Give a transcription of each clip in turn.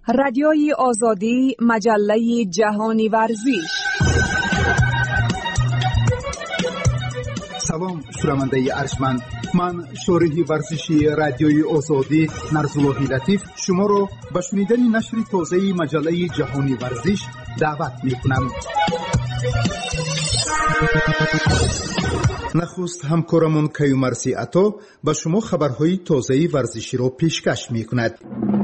رادیوی آزادی، مجله جهانی ورزش. سلام شنونده ارجمند، من شارح ورزشی رادیوی آزادی نرزاللهی لطیف شما را به شنیدن نشر تازه مجله جهانی ورزش دعوت می‌کنم. نخست همکارمون کیومرثی عطا به شما خبرهای تازه ورزشی را پیشکش می‌کند.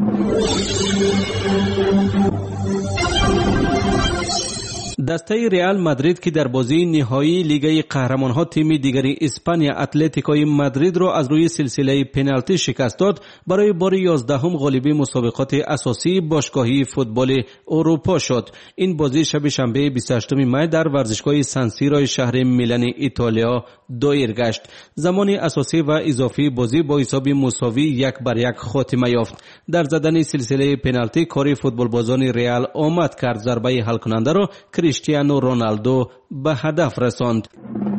دسته ریال مادرید که در بازی نهایی لیگ قهرمانان تیم دیگری اسپانیا اتلتیکوی مادرید را از روی سلسله پنالتی شکست داد، برای بار 11 غالبی مسابقات اساسی باشگاهی فوتبال اروپا شد. این بازی شب شنبه 28 می در ورزشگاه سان سیرو شهر میلان ایتالیا دایر گشت. زمان اساسی و اضافی بازی با حساب مساوی 1-1 خاتمه یافت. در زدن سلسله پنالتی کار فوتبال بازان ریال آمد کرد. ضربه حل کننده را کریستیانو رونالدو به هدف رساند.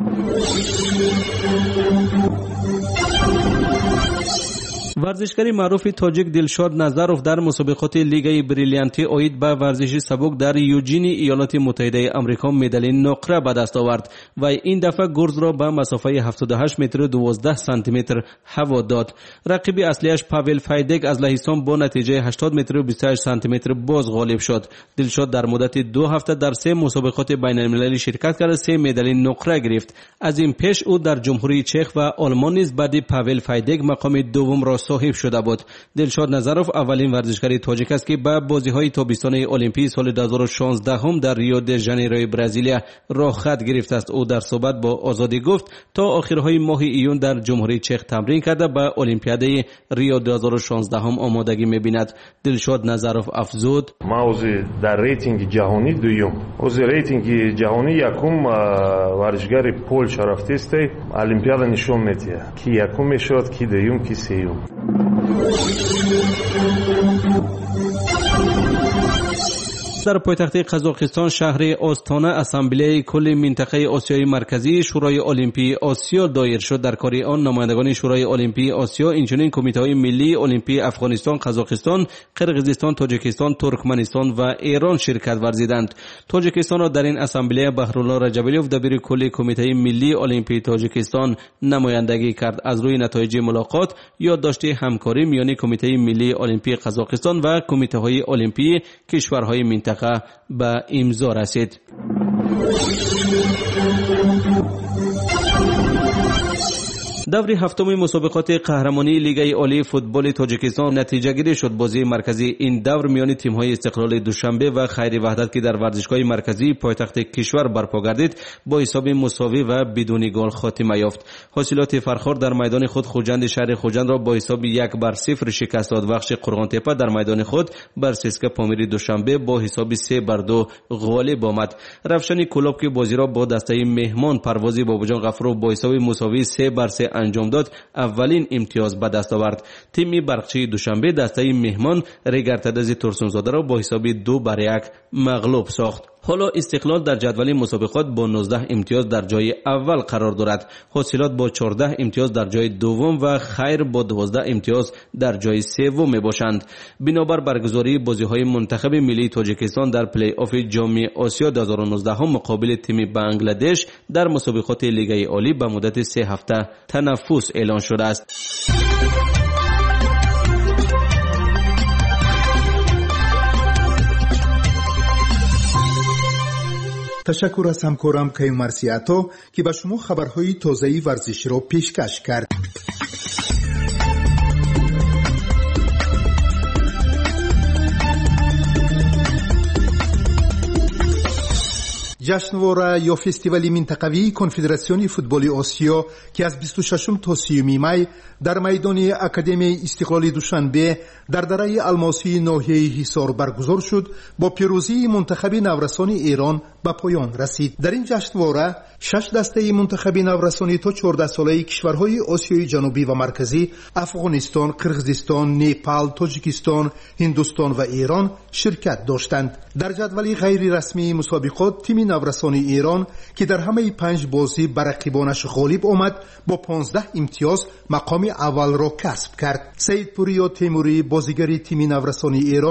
ورزشکار معروف تاجیک دلشاد نظروف در مسابقات لیگ بریلیانتی اوید به ورزش سبک در یوجینی ایالات متحده آمریکا مدال نقره به دست آورد و این دفعه گرز را به مسافه 78 متر و 12 سانتی متر هوا داد. رقیب اصلیش پاول فایدگ از لهستان با نتیجه 80 متر و 28 سانتی متر باز غالب شد. دلشاد در مدت 2 هفته در 3 مسابقات بین المللی شرکت کرد، 3 مدال نقره گرفت. از این پیش او در جمهوری چک و آلمان نیز بعد پاول فایدگ مقام دوم را صاحب شده بود. دلشاد نظروف اولین ورزشکار تاجیک است که به بازی‌های تابستان المپیک سال 2016 در ریو د ژانیروی برزیلیا راه خط گرفته است. او در صحبت با آزادی گفت تا آخرهای ماه ایون در جمهوری چک تمرین کرده به المپیاد ریو 2016 آمادگی می‌بیند. دلشاد نظروف افزود: ما در ریتینگ جهانی دوم، از ریتینگ جهانی یکم ورزشکار پولش رفته است، المپیاد نشون میده کی یکم میشد، کی دوم، کی سوم. در پایتخت قزاقستان شهر آستانه اسامبله کل منطقه آسیای مرکزی شورای المپی آسیا دایر شد. در کار آن نمایندگان شورای المپی آسیا اینچنین کمیته‌های ملی المپی افغانستان، قزاقستان، قرقیزستان، تاجیکستان، ترکمنستان و ایران شرکت ورزیدند. تاجیکستان را در این اسامبله بهرالله رجبیلوف دبیر کل کمیته ملی المپی تاجیکستان نمایندگی کرد. از روی نتایج ملاقات یادداشت همکاری میان کمیته ملی المپی قزاقستان و کمیته‌های المپی کشورهای منطقه به امضا رسید. دور هفتم مسابقات قهرمانی لیگ عالی فوتبال تاجیکستان نتیجه گیری شد. بازی مرکزی این دور میان تیم‌های استقلال دوشنبه و خیر وحدت که در ورزشگاه مرکزی پایتخت کشور برپا گردید با حساب مساوی و بدون گل خاتمه یافت. حاصلات فرخار در میدان خود خوجند شهر خوجند را با حساب 1-0 شکست داد. بخش قرغان تپه در میدان خود بر سسکا پامیر دوشنبه با حساب 3-2 غالب آمد. رفشن کلوب که بازی را با دسته مهمان پروازی باباجان غفور با حساب مساوی 3-3 انجام داد اولین امتیاز به دست آورد. تیم برقچی دوشنبه دسته مهمان ریگرتدز ترسونزاده را با حساب 2-1 مغلوب ساخت. حالا استقلال در جدول مسابقات با 19 امتیاز در جای اول قرار دارد. حاصلات با 14 امتیاز در جای دوم و خیر با 12 امتیاز در جای سوم می باشند. بنابر برگزاری بازی‌های منتخب ملی تاجیکستان در پلی آف جام آسیا 2019 مقابل تیم بنگلادش در مسابقات لیگ عالی به مدت 3 هفته تنفس اعلان شده است. تشکر از همکارم کیومرثی عطا که به شما خبرهای تازه ورزشی را پیشکش کرد. جشنواره یا فستیوال منطقوی کنفدراسیون فوتبال آسیا که از 26 تا 30 می در میدان اکادمی استقلال دوشنبه در دره الماسی ناحیه حصار برگزار شد با پیروزی منتخب نورسان ایران به پایان رسید. در این جشنواره 6 دسته منتخب نورسانی تا 14 ساله کشورهای آسیای جنوبی و مرکزی افغانستان، قرقیزستان، نیپال، تاجیکستان، هندوستان و ایران شرکت داشتند. در جدول غیر رسمی مسابقات تیم نورسانی ایران که در همه 5 بازی بر رقیبانش غالب آمد با 15 امتیاز مقام اول را کسب کرد. سید پوریا تیموری بازیگر تیم نورسانی ایران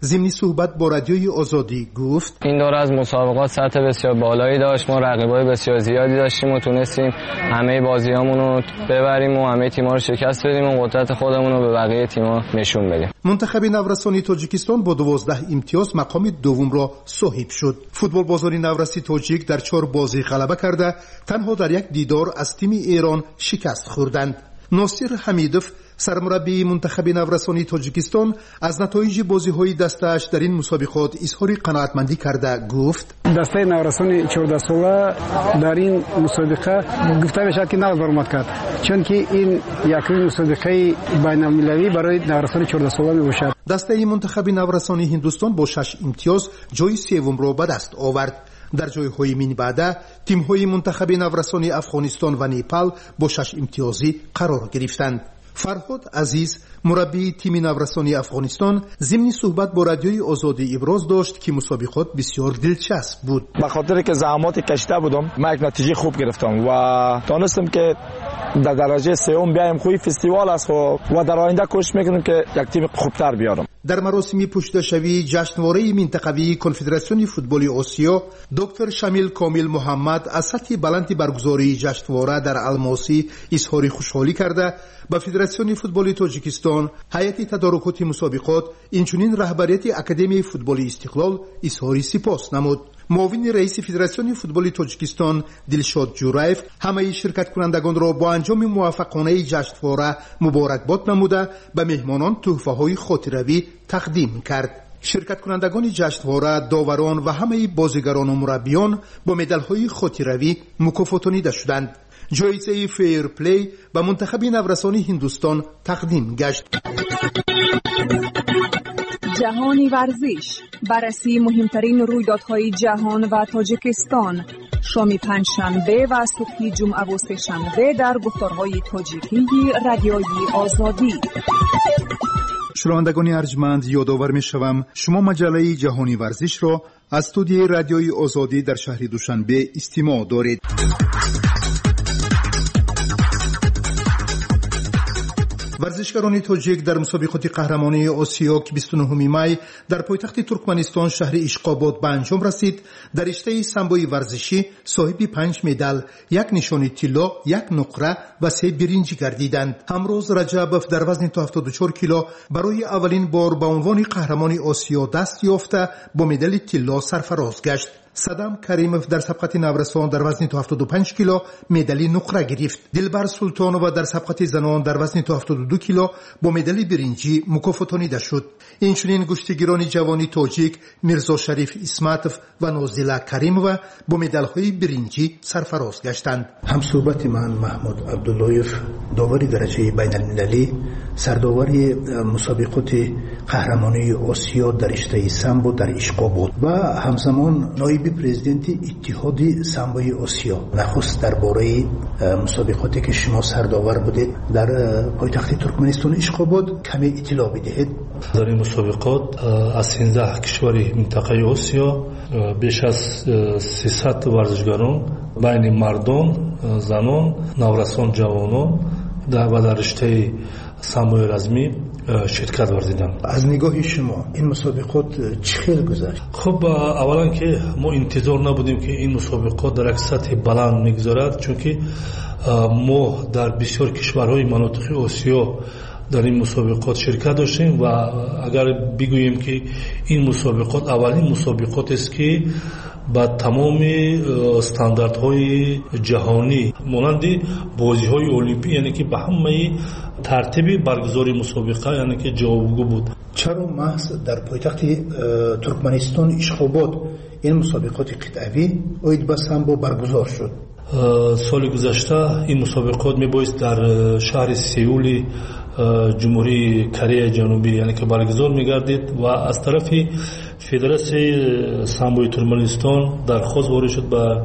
ضمن صحبت با رادیوی آزادی گفت این دوره از مسابقات سطح بسیار بالایی داشت. ما رقیبای بسیار زیادی داشتیم و تونستیم همه بازیامون رو ببریم و همه تیم‌ها رو شکست بدیم و قدرت خودمون رو به بقیه تیم‌ها نشون بدیم. منتخب نورسانی تاجیکستان با 12 امتیاز مقام دوم را صاحب شد. فوتبال بازاری نورسی تاجیک در 4 بازی غلبه کرده تنها در یک دیدار از تیم ایران شکست خوردند. ناصر حمیدوف سرمربی منتخب نورسانی تاجیکستان از نتایج بازی‌های دسته‌اش در این مسابقات اظهار قناعتمندی کرده گفت دسته نورسانی 14 ساله در این مسابقه گفته میشد که نقد برآمد کرد، چون که این یکمین مسابقه بین‌المللی برای نورسانی 14 ساله میباشد. دسته منتخب نورسانی هندوستان با 6 امتیاز جای سوم را به دست آورد. در جای‌های من بعد تیم‌های منتخب نورسانی افغانستان و نیپال با 6 امتیازی قرار گرفتند. فرهاد عزیز مربی تیم نورسانی افغانستان ضمن صحبت با رادیوی آزادی ابراز داشت که مسابقات بسیار دلچسب بود. به خاطر که زحمات کشیده بودم ما یک نتیجه خوب گرفتم و دانستم که در درجه سوم بیایم. خوی فستیوال است و در آینده کوشش میکنم که یک تیم خوبتر بیارم. در مراسم پشتشوی جشنواره منطقوی کنفدراسیون فوتبال آسیا دکتر شامیل کامل محمد از سطح بلند برگزاری جشنواره در الماسی اظهار خوشحالی کرده با فدراسیون فوتبال تاجیکستان، هیئت تدارکات مسابقات، اینچنین رهبریت اکادمی فوتبال استقلال اظهار سپاس نمود. معاون رئیس فدراسیون فوتبال تاجیکستان دلشاد جورایف همه شرکت کنندگان را با انجام موفقانه جشنواره مبارکباد نموده به مهمانان تحفه‌های خاطره‌ای تقدیم کرد. شرکت کنندگان جشنواره، داوران و همه بازیگران و مربیان با مدال‌های خاطره‌ای مکافاتانیده شدند. جایزه فیر پلی به منتخب نورسانی هندوستان تقدیم گشت. جهانی ورزش، بررسی مهمترین رویدادهای جهان و تاجیکستان، شام پنجشنبه و صبح جمعه و سه‌شنبه در گفتارهای تاجیکی رادیوی آزادی. شنوندگان ارجمند، یادآور می‌شوم شما مجله جهانی ورزش را از استودیوی رادیوی آزادی در شهر دوشنبه استماع دارید. ورزشکاران تاجیک در مسابقات قهرمانی آسیا که 29 می در پایتخت ترکمنستان شهر اشقاباد به انجام رسید، در رشته سامبوی ورزشی صاحب 5 مدال، 1 نشان طلا، 1 نقره و 3 برنج گردیدند. امروز رجبوف در وزن تا 74 کیلو برای اولین بار به عنوان قهرمان آسیا دست یافته با مدال طلا سرفراز گشت. صدام کریموف در سبقت نورسان در وزن تا 75 کیلو مدال نقره گرفت. دلبر سلطانووا در سبقت زنان در وزن تا 72 کیلو با مدال برنجی مکافاتانیده شد. اینچنین گشتگیران جوانی تاجیک میرزا شریف اسمتوف و نازیلا کریمووا با مدال‌های برنجی سرفراز گشتند. همصحبت من محمود عبداللهیف، داور درجه بین‌المللی، سرداور مسابقات قهرمانی آسیا در رشته سامبو در اشقاباد و همزمان نایب پرزیدنت اتحاد سامبوی آسیا. نخست درباره مسابقاتی که شما سرداور بودید در پایتخت ترکمنستان اشقاباد کمی اطلاع بدهید. در این مسابقات از 13 کشور منطقه آسیا بیش از 300 ورزشکاران بین مردان، زنان، نورسان، جوانان و در رشته سامبوی رزمی شرکت ورزیدند. از نگاه شما این مسابقات چه خیلی گذشت؟ خب اولا که ما انتظار نبودیم که این مسابقات در یک سطح بلند میگذارد، چون که ما در بسیار کشورهای مناطق آسیا در این مسابقات شرکت داشتیم و اگر بگوییم که این مسابقات اولین مسابقات است که با تمام استانداردهای جهانی مانند بازی‌های المپیک، یعنی که به همه ترتیب برگزاری مسابقه یعنی که جوابگو بود. چرا محض در پایتخت ترکمنستان اشقاباد این مسابقات قطعی اوید به سامبو برگزار شد؟ سال گذشته این مسابقات میبایست در شهر سئول جمهوری کره جنوبی یعنی که برگزار میگردید و از طرف فدراسیون سامبوی ترکمنستان درخواست وارد شد به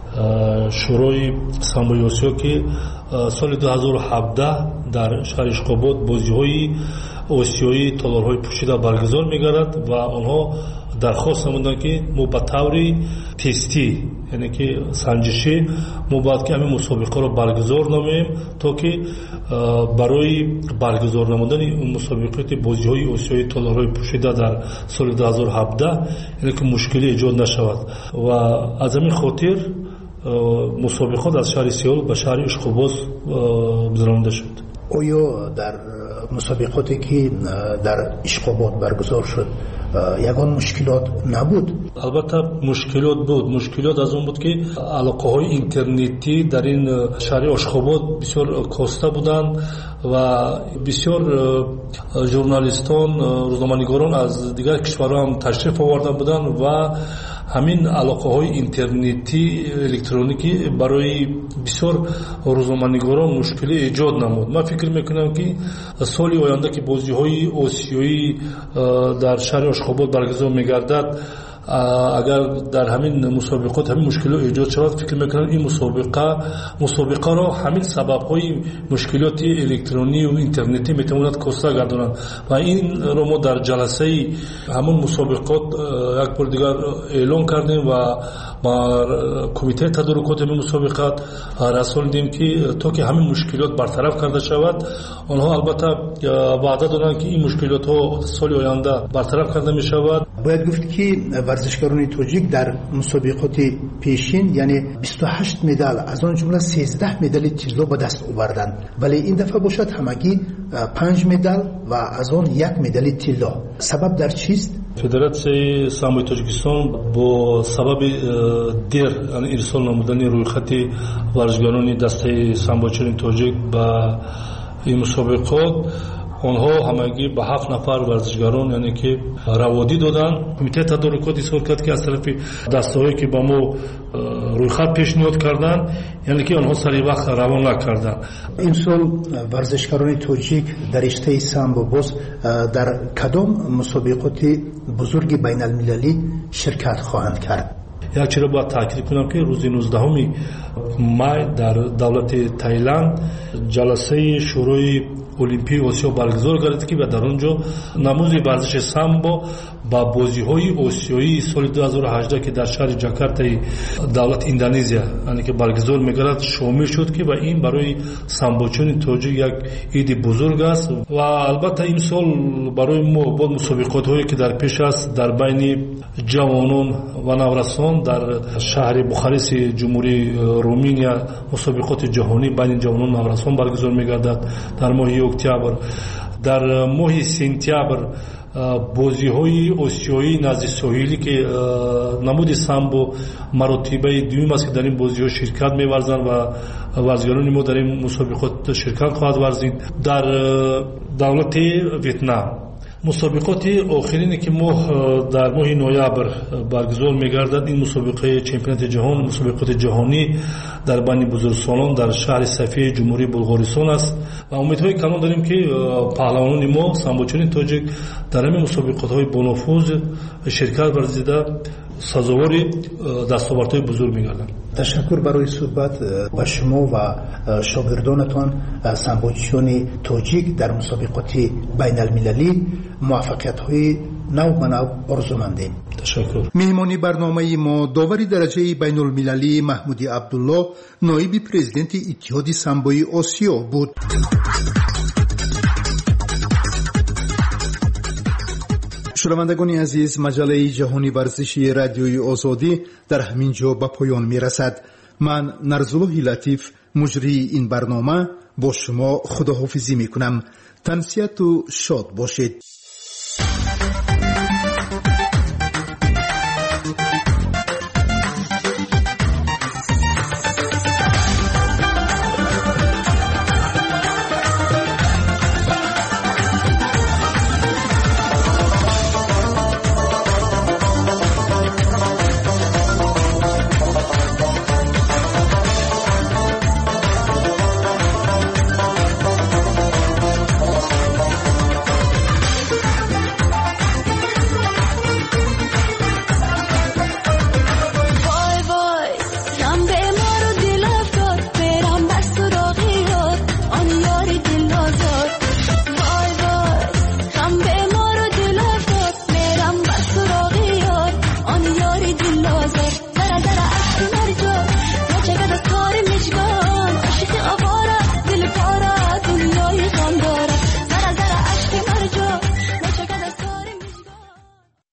شورای سامبوی آسیا که سال 2017 در شهر اشقاباد بازی‌های осиёи толорҳои пӯшида баргузор мегардад ва онҳо дархост намуданд ки мо ба таври тестӣ яъне ки санҷишӣ мо бояд ки ҳамин мусобиқаро баргузор намоем то ки барои баргузор намудани мусобиқоти бозиҳои осиёи толорҳои пӯшида дар соли 2017 яъне ки мушкилӣ эҷод нашавад ва аз ҳамин хотир мусобиқот аз шаҳри Сеул ба шаҳри Ишқобоз гузаронида шуд. оё дар мусобиқоте ки дар Ишқобод баргузор шуд ягон мушкилот набуд? албатта мушкилот буд. Мушкилот аз он буд ки алоқаҳои интернетӣ дар ин шаҳри Ошхобод бисёр коста буданд ва бисёр журналистон, рӯзноманигорон аз дигар кишварҳо ҳам ташриф оварда буданд ва ҳамин алоқаҳои интернетӣ электроникӣ барои бисёр рӯзноманигорон мушкилӣ эҷод намуд. ман фикр мекунам ки соли оянда ки бозиҳои осиёӣ дар шаҳри Ошхобод баргузор мегардад, агар дар ҳамин мусобиқот ҳамин мушкилот эҷод шавад, фикр мекунам ин мусобиқаро ҳамин сабабҳои мушкилоти электронию интернетӣ метавонад коста гардонад ва инро мо дар ҷаласаи ҳамон мусобиқот як бори дигар эълон кардем ва ба кумитаи тадорукоти ҳамин мусобиқат расонидем ки то ки ҳамин мушкилот бартараф карда шавад. онҳо албатта ваъда доданд ки ин мушкилотҳо соли оянда бартараф карда мешавад. бояд гуфт ки варзишгарони тоҷик дар мусобиқоти пешин яъне 28 медал аз он ҷумла 13 медали тилло ба даст оварданд, вале ин дафъа бошад ҳамагӣ 5 медал ва аз он 1 медали тилло. сабаб дар чист? федератсияи самбои Тоҷикистон бо сабаби дер ирсол намудани рӯйхати варзишгарони дастаи самбойчарони тоҷик ба ин мусобиқот онҳо ҳамагӣ ба 7 нафар варзишгарон яъне ки раводӣ доданд. кумитаи тадорукот изҳор кард ки аз тарафи дастаҳое ки ба мо рӯйхат пешниҳод карданд, яъне ки онҳо сари вақт равон накарданд. имсол варзишгарони тоҷик дар риштаи самбо боз дар кадом мусобиқоти бузурги байналмилалӣ ширкат хоҳанд кард? як чиро бояд таъкид кунам ки рӯзи 19 май дар давлати Таиланд ҷаласаи шӯрои олимпии осиё баргузор гардид ки дар он ҷо намузи варзиши самбо ба бозиҳои осиёии соли 2018 ки дар шаҳри ҷакартаи давлати Индонезия яъне ки баргузор мегардад шомил шуд ки ва ин барои самбочони тоҷик як иди бузург аст ва албатта имсол барои мо бо мусобиқотҳое ки дар пеш аст дар байни ҷавонон ва наврасон дар шаҳри Бухареси ҷумҳурии Румыния мусобиқоти ҷаҳонӣ байни ҷавонон наврасон баргузор мегардад дар моҳи октябр. дар моҳи сентябр бозиҳои осиёӣ назди соҳилӣ ки намуди самбо маротибаи дуюм аст ки дар ин бозиҳо ширкат меварзанд ва варзишгарони мо дар ин мусобиқот ширкат хоҳад варзид. дар давлати Вьетнам мусобиқоти охирине ки моҳ дар моҳи ноябр баргузор мегардад, ин мусобиқаи чемпионати ҷаҳон, мусобиқоти ҷаҳонӣ дар байни бузургсолон дар шаҳри Софияи ҷумҳурии Булғористон аст ва умедҳои калон дорем ки паҳлавонони мо самбочарони тоҷик дар ҳамин мусобиқотҳои бонуфуз ширкат варзида сазовори дастовардҳои бузург мегарданд. ташаккур барои суҳбат ба шумо ва шогирдонатон самбочиёни тоҷик дар мусобиқоти байналмилалӣ муваффақиятҳои нав ба нав орзу мандем. ташаккур. меҳмони барномаи мо довари дараҷаи байнулмилалӣ Маҳмуди Абдулло, ноиби президенти иттиҳоди самбои Осиё буд. шунавандагони азиз, маҷалаи ҷаҳони варзиши радиои озодӣ дар ҳамин ҷо ба поён мерасад. ман Нарзуллоҳи Латиф, муҷрии ин барнома, бо шумо худоҳофизӣ мекунам. тансияту шод бошед.